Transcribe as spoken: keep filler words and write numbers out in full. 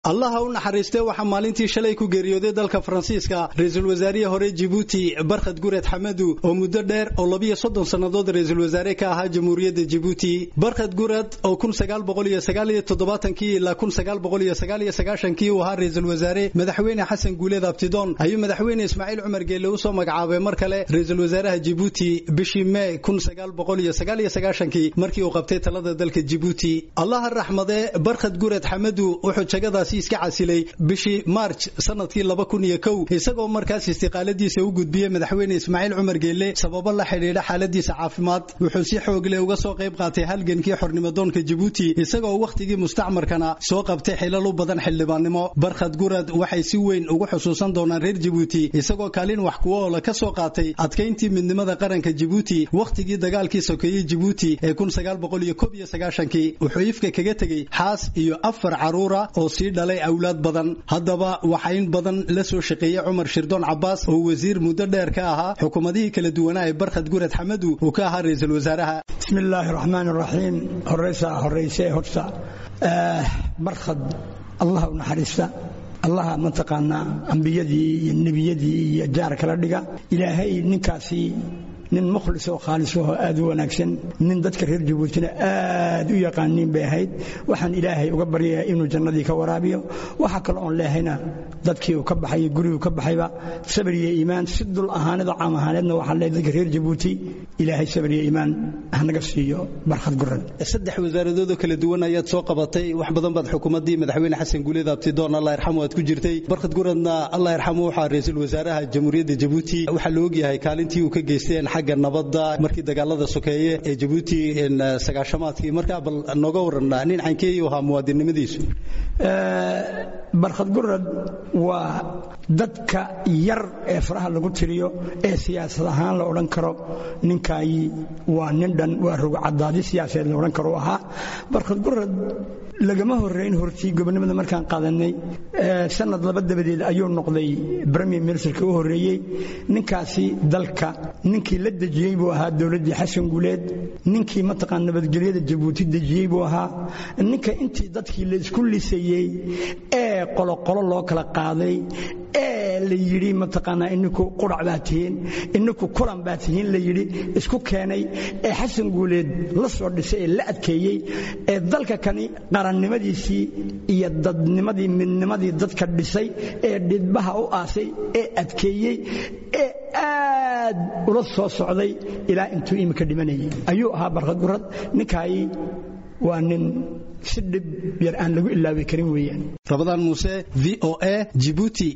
الله u naxariistay waxa maalintii shalay ku geeriyooday dalka Faransiiska ra'iisul wasaariye hore Djibouti Barkhad Gurad Hamadou oo muddo dheer oo laba iyo soddon sanadood ra'iisul wasaare ka ahaa Jamhuuriyadda Djibouti Barkhad Gurad oo kun sagaal boqol iyo sagaal iyo toddobaatan-kii ilaa kun sagaal boqol iyo sagaal iyo sagaashan-kii uu ahaa ra'iisul wasaare madaxweyne Xasan Guuleed Abtidoon ayuu madaxweyne Ismaaciil Cumar Geelle u soo magacaabay mar kale ra'iisul wasaaraha Djibouti bishii May kun sagaal boqol iyo sagaal iyo sagaashan-kii markii uu qabtay talada dalka Djibouti Allah rahmade Barkhad Gurad Hamadou wuxuu jagada iska casilay bishii March sanadkii laba kun iyo kow isagoo markaas istiqaaladiisa u gudbiyay madaxweyne Ismaaciil Cumar Geelle sababo la xiriira xaaladiisa caafimaad wuxuu si xoog leh uga soo qayb qaatay halgankii xornimadoonka Djibouti isagoo waqtigii mustacmarkana soo qabtay xilal u badan xildhibaannimo Barkhad Gurad waxay si weyn ugu xusuusan doonaan reer Djibouti isagoo kaalin wax ku oo la ka soo qaatay adkeyntii midnimada qaranka Djibouti waqtigii dagaalkii sokeeyay Djibouti ee kun sagaal boqol iyo kow iyo sagaashan-kii wuxuu ifka kaga tagay xaas iyo afar caruura oo si dhalay awlaad badan hadaba waxa in badan la soo shaqeeyay Umar Shirdoon Abbas oo wasiir muddo dheer ka ahaa xukuumadii kala duwanaa ee Barkhad Gurad Hamadou oo ka ahaa ra'iisul wasaaraha bismillaahir rahmaanir rahiim horeysa horeysay horta Barkhad Allah u naxariista Allah mataqaana anbiyadii iyo nabiyadii iyo jaar kala dhiga ilaahay ninkaasi nin mukhlis oo khaalis oo aad u wanaagsan nin dadka reer Djibouti aad u yaqaanin bay ahayd waxaan ilaahay uga baryaa inuu jannadii ka waraabiyo waxa kale oo leehayna dadkii uu ka baxay guriga ka baxayba sabir iyo iimaan sidul ahaanada caam ahaaneedna waxa leeyahay dadka reer Djibouti ilaahay sabir iyo iimaan ahnaga siiyo Barkhad Gurad saddex wasaaradood kala duwan ayaad soo qabatay wax badan baad xukuumadii madaxweyne Xasan Guuleed Abtidoon Allah yarxamo aad ku jirtay Barkhad Guradna Allah yarxamo waxa ra'iisul wasaaraha Jamhuuriyadda Djibouti waxa loo ogyahay kaalintii uu ka geystay xagga nabadda markii dagaalada sokeeye ee Djibouti in sagaashamaadkii markaa bal nooga waran nin cankeeyo ha muwaadinimadiisu ee Barkhad Gurad waa dadka yar ee faraha lagu tiriyo ee siyaasad ahaan la oran karo ninkaay waa nin dhan waa rug cadaadi siyaasadeed la oran karo aha Barkhad Gurad lagama horeyn hortii gobonimada markaan qaadanay sanad laba dabadeed ayuu noqday premier minister-ka u horeeyay ninkaasi dalka ninkii la dajiyay buu ahaa dawladda Xasan Guuleed ninkii mataqaan nabadgelyada Djibouti dajiyay buu ahaa ninka intii dadkii la isku lisayay ee qolo qolo loo kala qaaday ee la yiri mataqaana inuu qurac baatiin inuu kulan baatiin la yiri isku keenay ee Xasan Guuleed la soo dhisay la adkeeyay ee dalka kani qarannimadiisii iyo dadnimadii midnimadii dadka dhisay ee dhidbaha u aasay ee adkeeyay ee aad ula soo socday ilaa intuu imika dhimanayay ayuu ahaa Barkhad Gurad ninkaay waa nin si dib yar aan lagu ilaawi karin weeyaan Rabadaan Muuse V O A Djibouti